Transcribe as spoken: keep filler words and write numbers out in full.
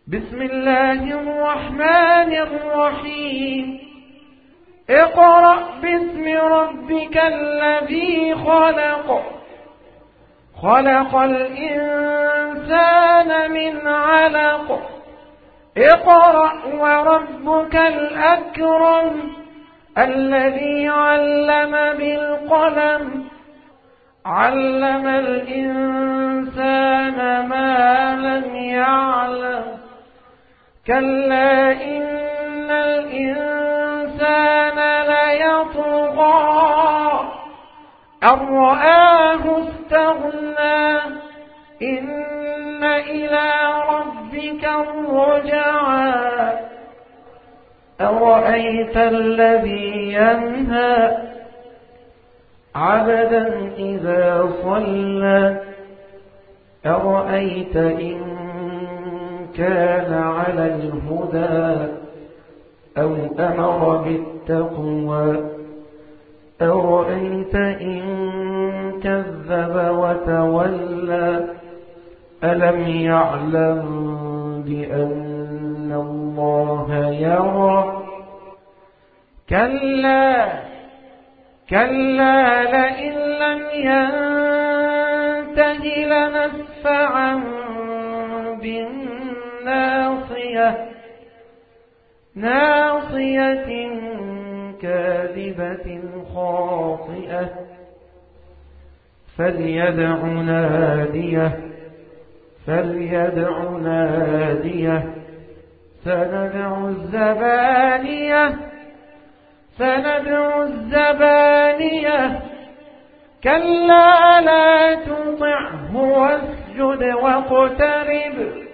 بسم الله الرحمن الرحيم اقرأ باسم ربك الذي خلق خلق الإنسان من علق اقرأ وربك الأكرم الذي علم بالقلم علم الإنسان ما لم يعلم كلا إن الإنسان ليطغى أن رآه استغنى إن إلى ربك الرجعى أرأيت الذي ينهى عبدا إذا صلى أرأيت إن كان على الهدى أو أمر بالتقوى أرأيت إن كذب وتولى ألم يعلم بأن الله يرى كلا كلا لئن لم ينته لنسفعا بالناصية ناصية كاذبة خاطئة فليدع ناديه فليدع ناديه سندع الزبانية سندع الزبانية كلا لا تطعه واسجد واقترب